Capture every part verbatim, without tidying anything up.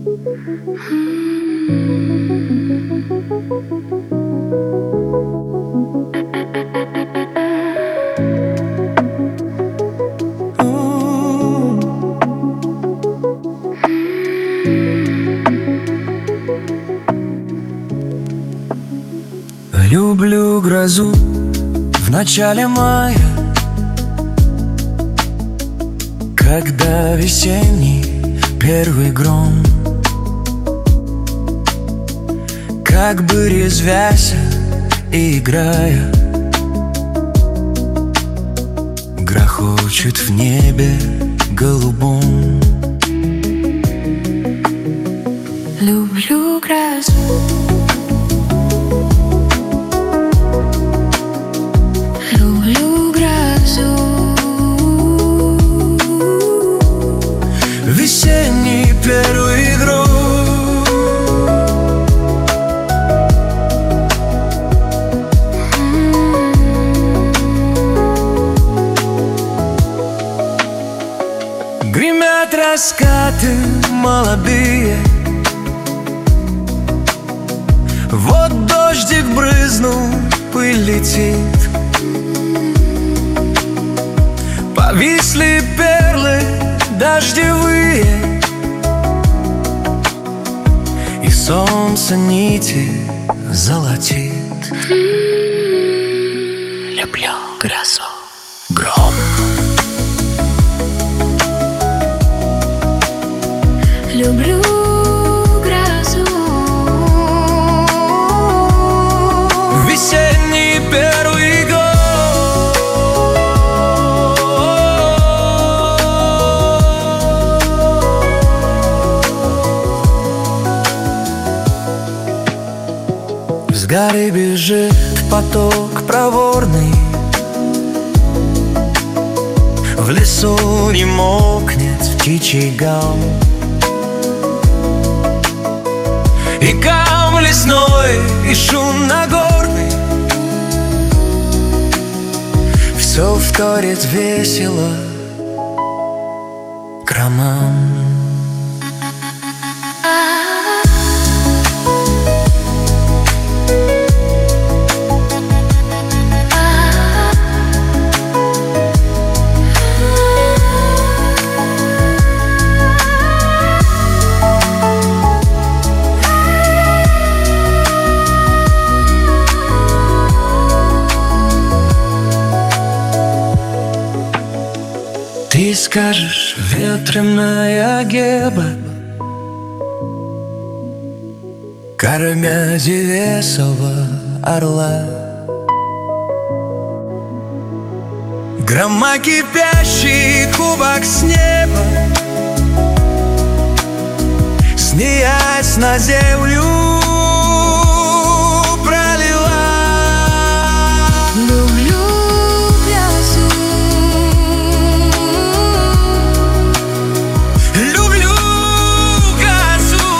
Люблю грозу в начале мая, когда весенний первый гром, как бы резвяся и играя, грохочет в небе голубом. Люблю грозу, люблю грозу, весенний первый гром. Гремят раскаты молодые, вот дождик брызнул, пыль летит. Повисли перлы дождевые, и солнце нити золотит. люблю грозу, гром. Люблю грозу, весенний первый год. С горы бежит поток проворный, в лесу не мокнет птичий гам, и гам лесной, и шум нагорный, все вторит весело громам. Ты скажешь, ветреная геба, кормя девесова орла, грома кипящий кубок с неба, смеясь на землю пролила. люблю грозу, Люблю грозу,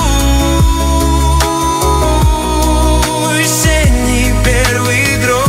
весенний первый гром.